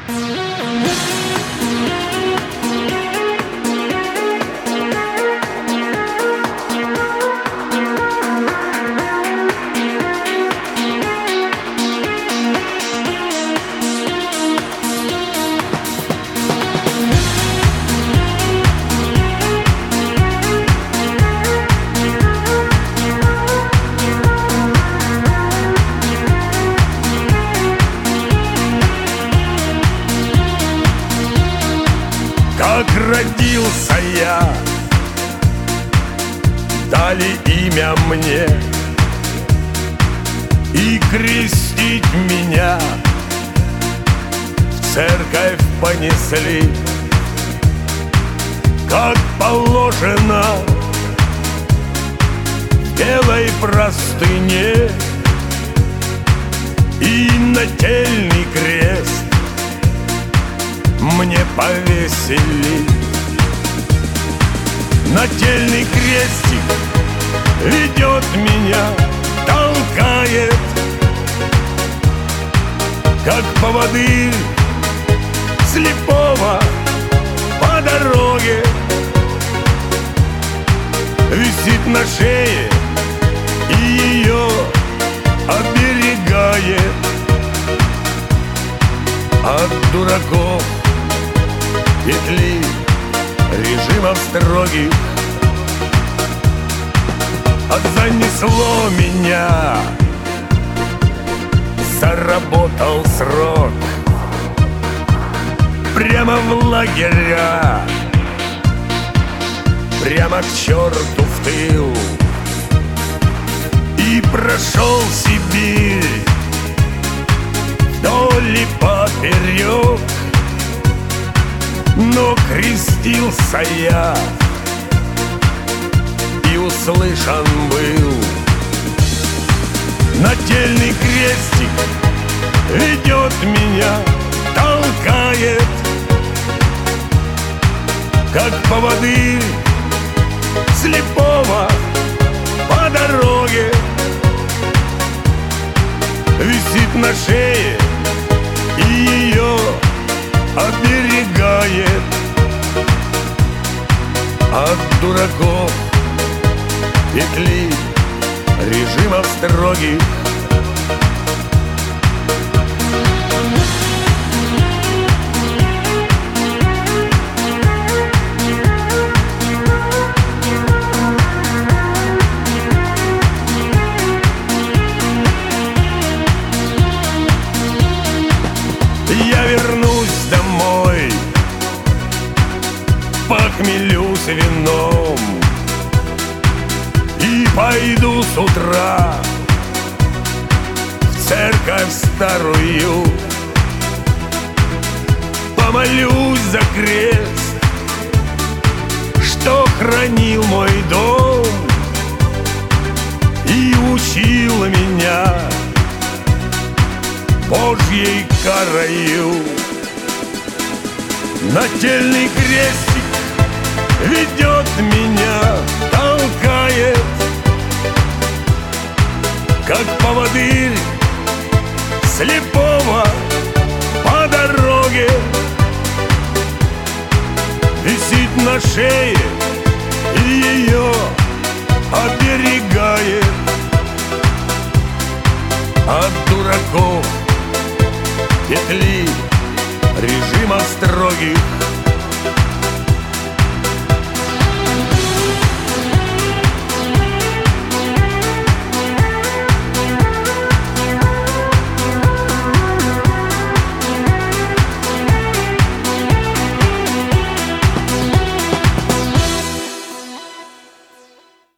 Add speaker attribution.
Speaker 1: Как родился я, дали имя мне, и крестить меня в церковь понесли, как положено, в белой простыне, и нательный крест мне повесили. Нательный крестик ведет меня, толкает, как поводырь слепого по дороге. Висит на шее и ее оберегает от дураков, петли режимов строгих. Занесло меня, заработал срок прямо в лагеря, прямо к черту в тыл. И прошел Сибирь вдоль и поперек, но крестился я и услышан был. Нательный крестик ведет меня, толкает, как поводырь слепого по дороге. Висит на шее и ее оберегает от дураков, петли режимов строгих. Я вернусь домой, похмелюсь вином и пойду с утра в церковь старую, помолюсь за крест, что хранил мой дом и учил меня Божьей карою. Нательный крестик ведет меня, толкает, как поводырь слепого по дороге. Висит на шее и ее оберегает от дураков, петли режимов строгих.